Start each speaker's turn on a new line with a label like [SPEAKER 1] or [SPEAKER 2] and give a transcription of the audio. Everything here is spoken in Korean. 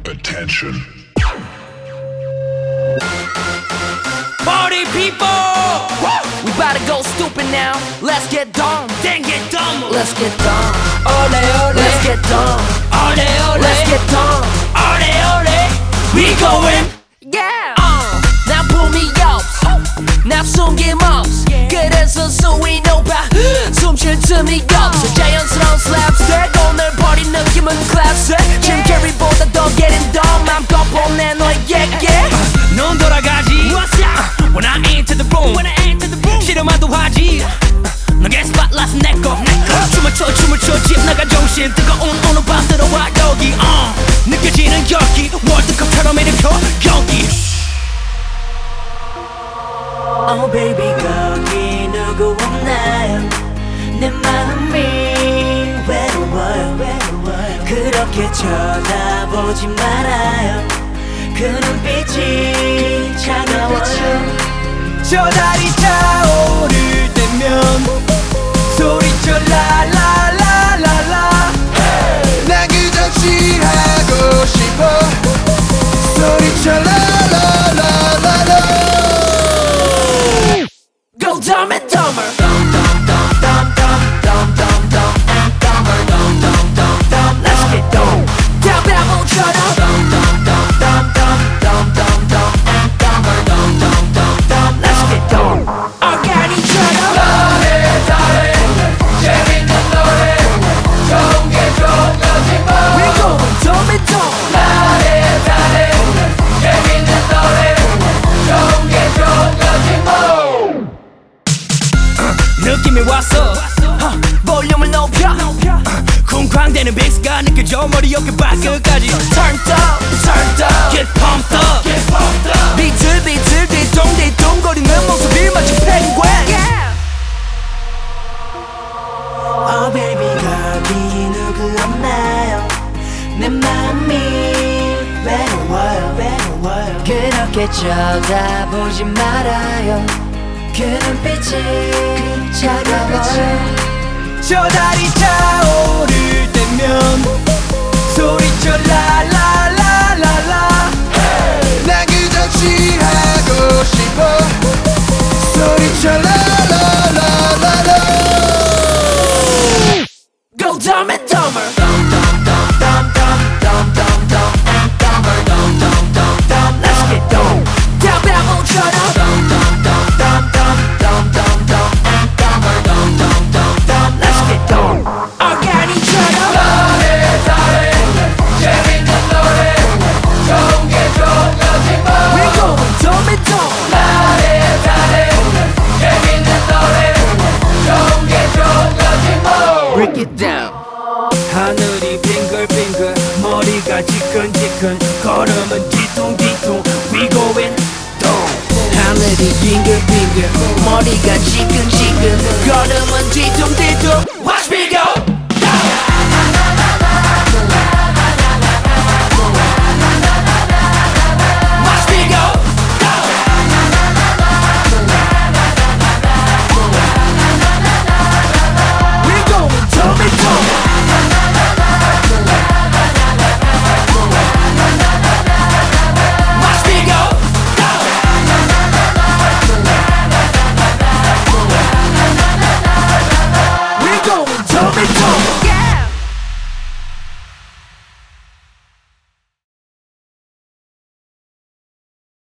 [SPEAKER 1] Attention.
[SPEAKER 2] Party people! We about to go stupid now. Let's get dumb. Then get dumb. Let's get dumb. Ole ole. Let's get dumb. Ole ole. Let's get dumb. Ole ole. We going. Yeah. Now pull me up. Now 숨김없어. 그래서 수위 높아. 숨쉴 틈이 없어. 자연스러운 slapstick. 오늘 버린 느낌은 classic. Jim Carrey보다 더 getting dumb. 맘껏 보내 너에게. 넌 돌아가지. When I enter the room. 싫어만도 하지. 너의 spotlight은 내꺼. 춤을 춰 집 나가 정신. 뜨거운 오늘 밤 들어와 여기. 느껴지는 열기. 월드컵처럼 일으켜 경기.
[SPEAKER 3] Oh baby 거기 누구 없나요 내 마음이 외로워요 그렇게 쳐다보지 말아요 그 눈빛이 차가워요
[SPEAKER 2] 저 달이 차오를 때면 소리쳐 라라라라라
[SPEAKER 4] 난 그저 취하고 싶어 소리쳐 라라라라라
[SPEAKER 2] Go dumb and dumber. Let's get dumb. Down 바보처럼. Let's get dumb. organi처럼.
[SPEAKER 4] 잘해 재밌는 노래 좋은 게 좋은 뭐
[SPEAKER 2] We're going dumb and dumb.
[SPEAKER 4] 잘해 재밌는 노래 좋은 게 좋은 뭐
[SPEAKER 2] 느낌이 왔어. 볼륨을 높여. 쿵쾅대는 베이스가 느껴져 머리 어깨 발끝까지. Turned up, get pumped up. 비틀비틀 뒤뚱뒤뚱거리는 모습이 마치 펭귄.
[SPEAKER 3] Oh baby 거기 누구 없나요 내 마음이 외로워요 그렇게 쳐다보지 말아요 그 눈빛이 차가워요
[SPEAKER 2] 저 달이 차오를 때면 소리쳐 라라라라라
[SPEAKER 4] 난 그저 취하고 싶어 소리쳐 라라라라라
[SPEAKER 2] Go dumb and dumber. Let's get dumb. down 바보처럼. Let's get dumb. organi처럼.
[SPEAKER 4] 잘해 재밌는 노래 좋은 게 좋은 뭐
[SPEAKER 2] We're going dumb and dumb.
[SPEAKER 4] 잘해 재밌는 노래 좋은 게 좋은 뭐
[SPEAKER 2] Break it down. 하늘이 빙글빙글 머리가 지끈지끈 걸음은 뒤뚱뒤뚱 We going dumb. 하늘이 빙글빙글 머리가 지끈지끈 걸음은 뒤뚱뒤뚱